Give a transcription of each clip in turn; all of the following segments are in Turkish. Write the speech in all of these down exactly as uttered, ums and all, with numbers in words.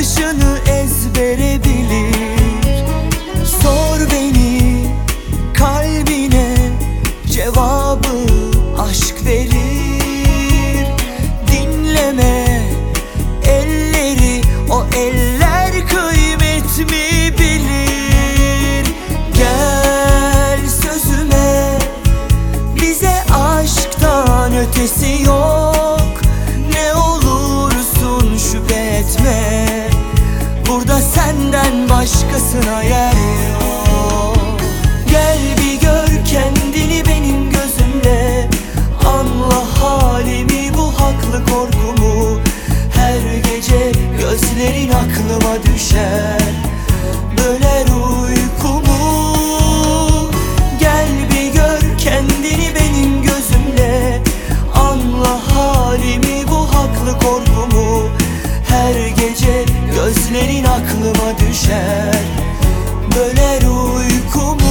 atışını ezbere bilir. Sor beni, kalbine cevabı aşk verir. Dinleme elleri, o eller kıymet mi bilir. Gel sözüme, bize aşktan ötesi yok. Ne olursun şüphe etme, burada senden başkasına yer yok. Gel bir gör kendini benim gözümle, anla halimi, bu haklı korkumu. Her gece gözlerin aklıma düşer, böler uykumu. Gel bir gör kendini benim gözümle, anla halimi, bu haklı korkumu. Her gece gözlerin aklıma düşer, böler uykumu.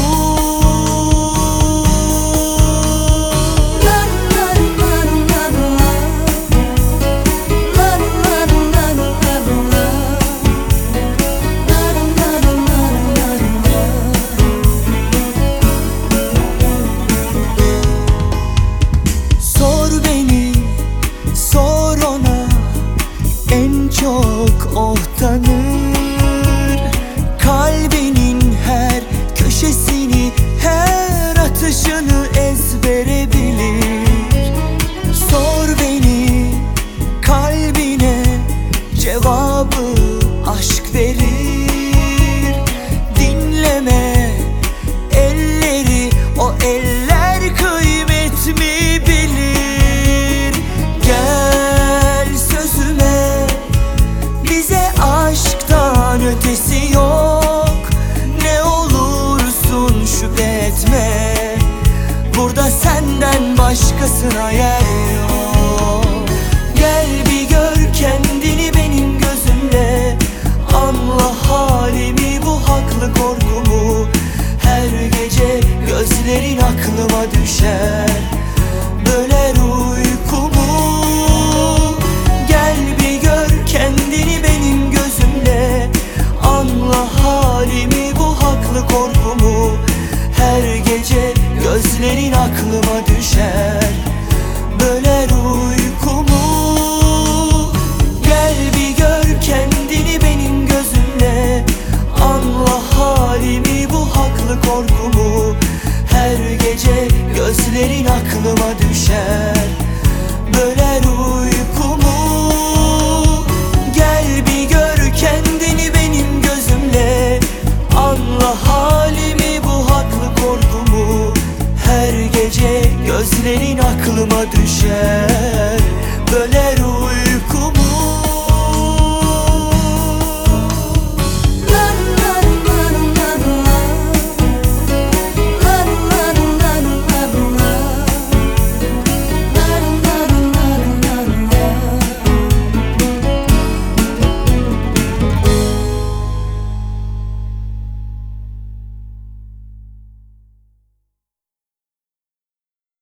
Çok oh tanır, kalbinin her köşesini, her atışını ezbere bilir. Sor beni, kalbine cevabı aşk verir. Dinleme elleri, o eller kıymet mi bilir. Gel sözüme, bize aşktan ötesi yok. Ne olursun şüphe etme, burada senden başkasına yer yok. Gel bir gör kendini benim gözümle, anla halimi, bu haklı korkumu. Her gece gözlerin aklıma düşer, böler uykumu. Gel bir gör kendini benim gözümle, anla halimi, bu haklı korkumu. Her gece gözlerin aklıma düşer, böler uykumu. Gel bir gör kendini benim gözümle, anla halimi, bu haklı korkumu. Her gece gözlerin aklıma düşer,